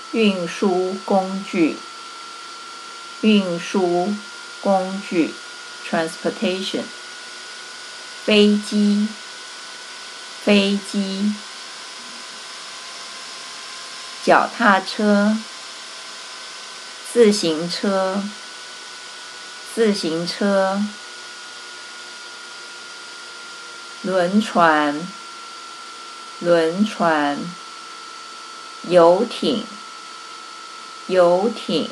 运输工具，运输工具 transportation。飞机，飞机。脚踏车，自行车，自行车。轮船，轮船。游艇，游艇。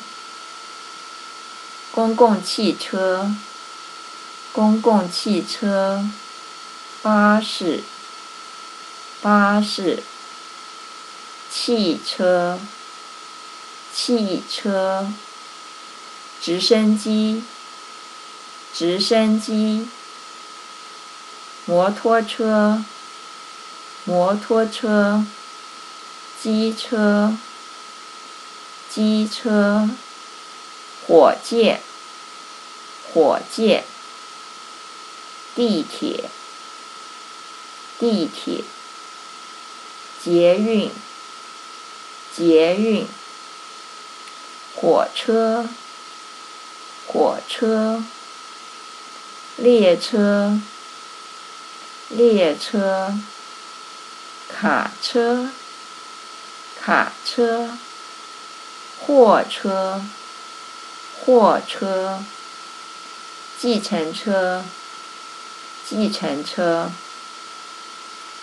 公共汽车，公共汽车。巴士，巴士。汽车，汽车。直升机，直升机。摩托车，摩托车。机车，机车。火箭，火箭。地铁，地铁。捷运，捷运。火车，火车。列车，列车。卡车，卡车。货车，货车。计程车，计程车。